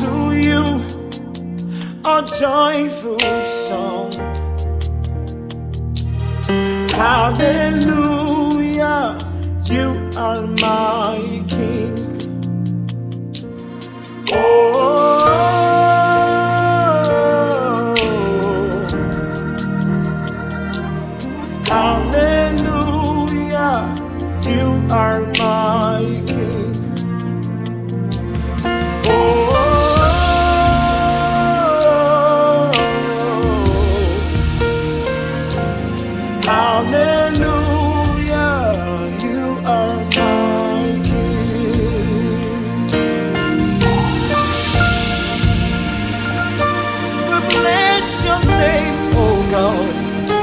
to you a joyful song. Hallelujah, you are my King. Oh, hallelujah, you are my King. Oh, hallelujah, you are my King. We bless your name, oh God.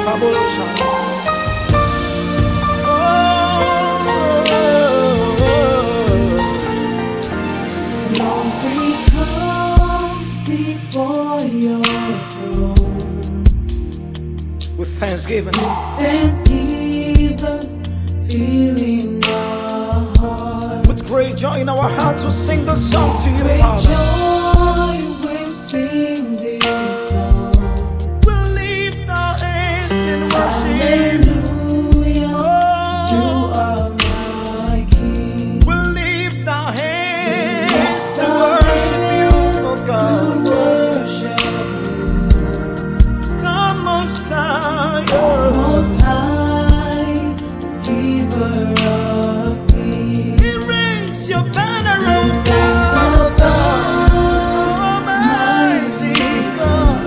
Lord, we come before your throne with thanksgiving, filling our heart. with great joy in our hearts, we'll sing the song to you, Great Father. joy, we sing this song. We'll lift our hands in worship. Hallelujah, you are my King. We'll lift our hands to worship you, oh God. To worship The Most High, Most High, Giver of peace. Erase your banner, oh There's a God. mighty God.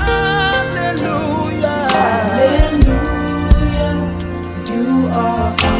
Hallelujah. Hallelujah, you are